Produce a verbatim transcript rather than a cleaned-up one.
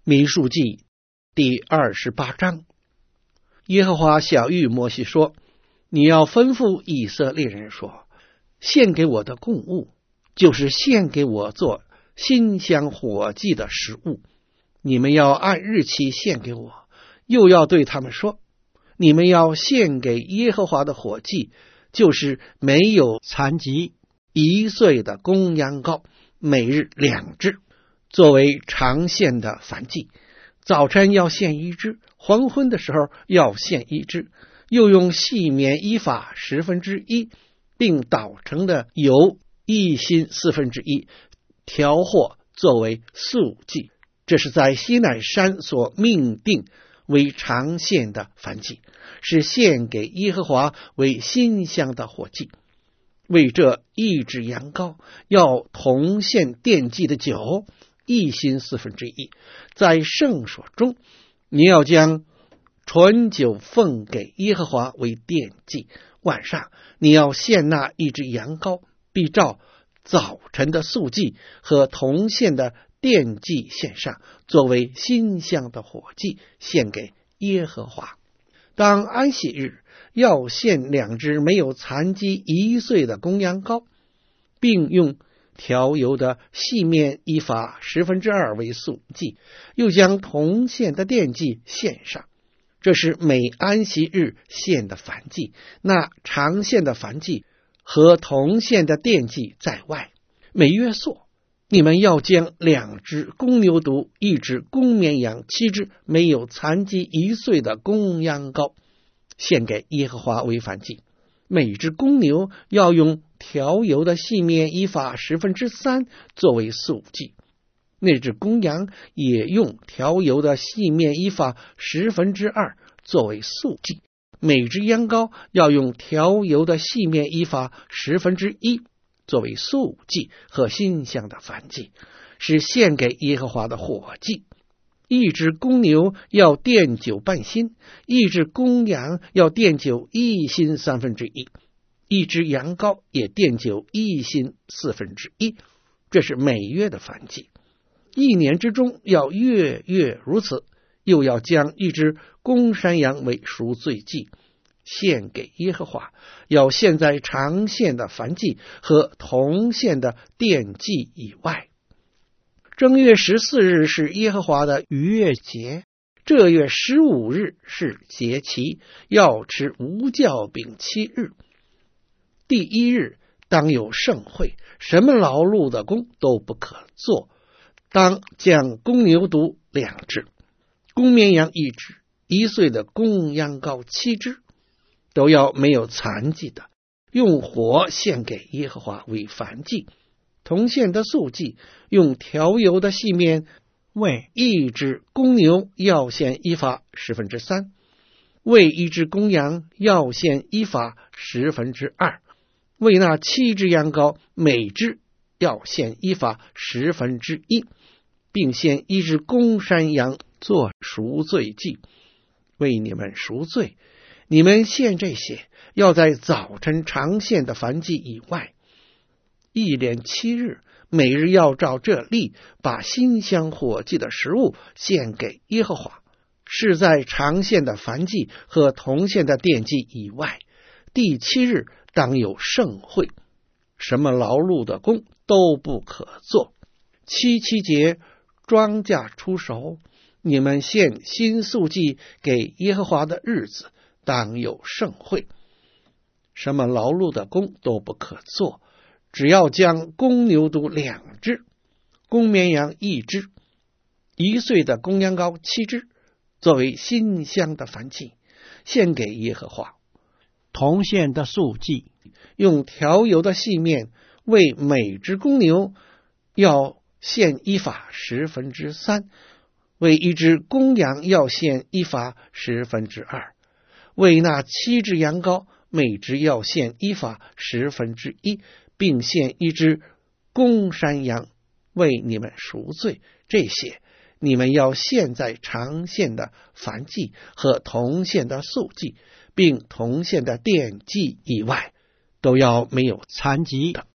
民数记第二十八章，耶和华晓谕摩西说，你要吩咐以色列人说，献给我的供物，就是献给我做馨香火祭的食物，你们要按日期献给我。又要对他们说，你们要献给耶和华的火祭，就是没有残疾一岁的公羊羔，每日两只，作为常献的燔祭。早晨要献一只，黄昏的时候要献一只，又用细棉衣法十分之一，并捣成的油一hin四分之一，调和作为素祭。这是在西乃山所命定为常献的燔祭，是献给耶和华为馨香的火祭。为这一只羊羔，要同献奠祭的酒一hin四分之一。在圣所中，你要将醇酒奉给耶和华为奠祭。晚上你要献那一只羊羔，必照早晨的素祭和同献的奠祭献上，作为馨香的火祭，献给耶和华。当安息日，要献两只没有残疾一岁的公羊羔，并用调油的细面一法十分之二为素祭，又将同献的奠祭献上。这是每安息日献的燔祭，那常献的燔祭和同献的奠祭在外。每月朔，你们要将两只公牛犊，一只公绵羊，七只没有残疾一岁的公羊羔，献给耶和华为燔祭。每只公牛要用调油的细面一法十分之三作为素祭，那只公羊也用调油的细面一法十分之二作为素祭。每只羊羔要用调油的细面一法十分之一作为素祭和馨香的燔祭，是献给耶和华的火祭。一只公牛要奠酒半hin，一只公羊要奠酒一hin三分之一，一只羊羔也奠酒一hin四分之一。这是每月的燔祭。一年之中要月月如此。又要将一只公山羊为赎罪祭，献给耶和华，要献在常献的燔祭和同献的奠祭以外。正月十四日是耶和华的逾越节，这月十五日是节期，要吃无酵饼七日。第一日当有盛会，什么劳碌的工都不可做。当将公牛犊两只，公绵羊一只，一岁的公羊羔七只，都要没有残疾的，用火献给耶和华为燔祭。同献的素祭，用调油的细面为一只公牛要献一法十分之三，为一只公羊要献一法十分之二，为那七只羊羔每只要献一法十分之一，并献一只公山羊做赎罪祭，为你们赎罪。你们献这些，要在早晨常献的燔祭以外。一连七日，每日要照这例，把馨香火祭的食物献给耶和华，是在常献的燔祭和同献的奠祭以外。第七日当有盛会，什么劳碌的工都不可做。七七节庄稼出熟，你们献新素祭给耶和华的日子，当有盛会，什么劳碌的工都不可做。只要将公牛犊两只，公绵羊一只，一岁的公羊羔七只，作为馨香的燔祭，献给耶和华。 同献的素祭， 用调油的细面为每只公牛要献一法十分之三，为一只公羊要献一法十分之二，为那七只羊羔每只要献一法十分之一，并献一只公山羊为你们赎罪。这些你们要献在常献的燔祭和同献的素祭，并同献的奠祭以外，都要没有残疾